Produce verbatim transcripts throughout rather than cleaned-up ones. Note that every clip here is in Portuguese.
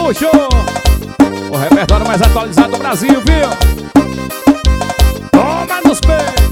luxo. O repertório mais atualizado do Brasil, viu? Toma nos peitos.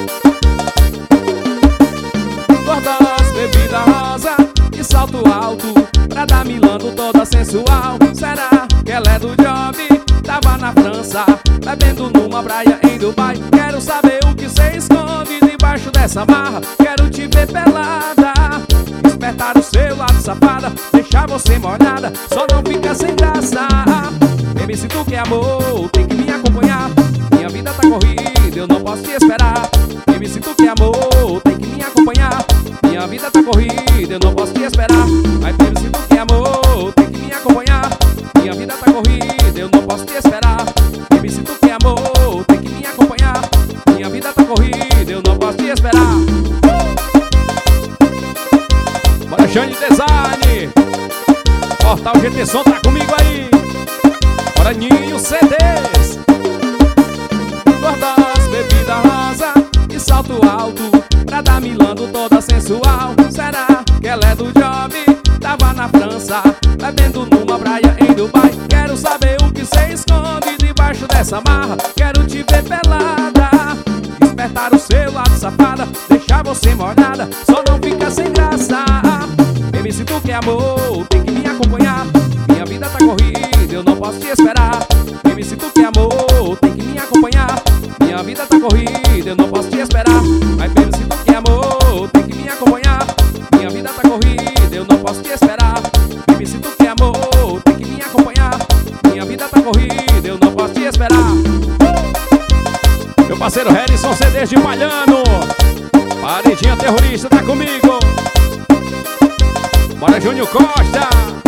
Gordas, bebida rosa e salto alto, pra dar milando toda sensual. Será que ela é do job? Tava na França, bebendo numa praia em Dubai. Quero saber o que cê esconde debaixo dessa marra. Quero te ver pelada, despertar o seu lado safada, deixar você molhada, só não fica sem graça. Baby, se tu quer amor, tem que me acompanhar. Minha vida tá corrida, eu não posso te esperar. Baby, se tu quer amor, tem que me acompanhar. Minha vida tá corrida, eu não posso te esperar. Mas baby, se tu quer amor, tem que me acompanhar. Minha vida tá corrida, eu não posso te esperar. Baby, se tu quer amor, tem que me acompanhar. Minha vida tá corrida, eu não posso te esperar. Bora, Jane Design, Portal G T Som tá comigo aí. Bora, Ninho C Ds. Gordas, bebida rosa e salto alto, pra dar milando toda sensual. Será que ela é do job? Tava na França, bebendo numa praia em Dubai. Quero saber o que cê esconde debaixo dessa marra. Quero te ver pelada, despertar o seu lado safada, deixar você molhada, só não fica sem graça. Baby, se tu quer amor, tem que me acompanhar. Minha vida tá corrida, eu não posso te esperar. Baby, se tu quer amor, tem que me acompanhar. Minha vida tá corrida, eu não posso te esperar. Mas baby, se tu quer amor, tem que me acompanhar. Minha vida tá corrida, eu não posso te esperar. Baby, se tu quer amor, tem que me acompanhar. Minha vida tá corrida, eu não posso te esperar. Meu parceiro Harrison C Ds de Palhano, Paredinha Terrorista tá comigo. Bora, Júnior Costa.